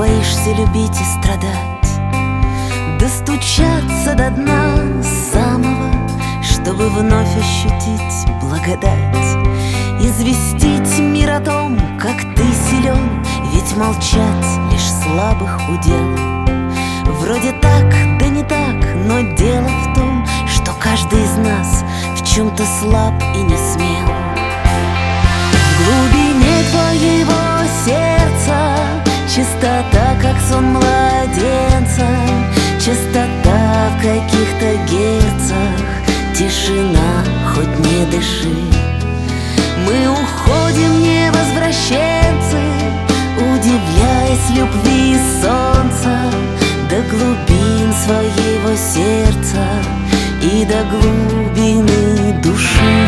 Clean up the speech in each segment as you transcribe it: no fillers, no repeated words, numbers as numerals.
боишься любить и страдать, достучаться до дна самого, чтобы вновь ощутить благодать, известить мир о том, как ты силен, ведь молчать лишь слабых удел. Вроде так, да не так, но дело в том, что каждый из нас в чем-то слаб и не смел. В глубине твоего сердца чистота, как сон младенца, чистота в каких-то герцах, тишина, хоть не дыши. Мы уходим, невозвращенцы, удивляясь любви солнца, до глубин своего сердца и до глубины души.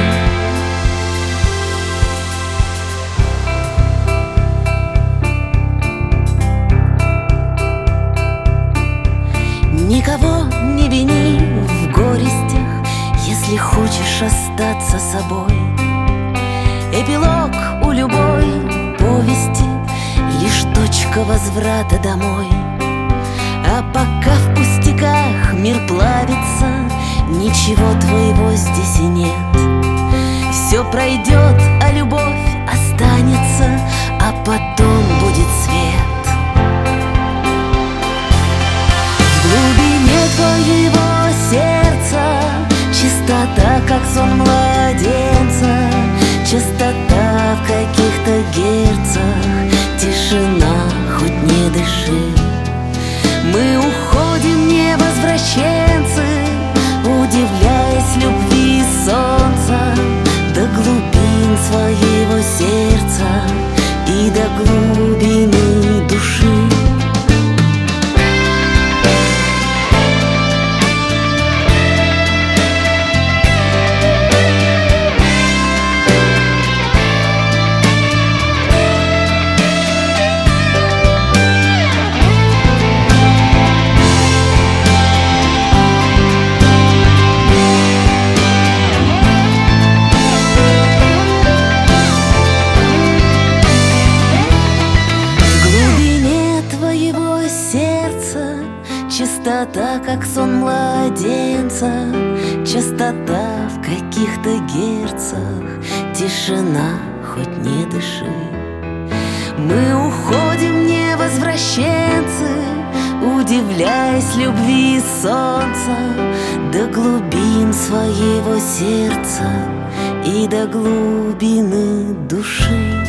Никого не вини в горестях, если хочешь остаться собой. Эпилог у любой повести — лишь точка возврата домой. А пока в пустяках мир плавится, ничего твоего здесь и нет. Все пройдет, а любовь останется, а потом будет свет. В глубине твоего сердца чистота, как сон младенца, чистота в каких-то герцах, тишина, хоть не дыши. Мы уходим, невозвращенцы, удивляясь любви солнца, до глубин своего сердца и до глубины души. Чистота, как сон младенца, чистота в каких-то герцах, тишина, хоть не дыши. Мы уходим, невозвращенцы, удивляясь любви солнца, до глубин своего сердца и до глубины души.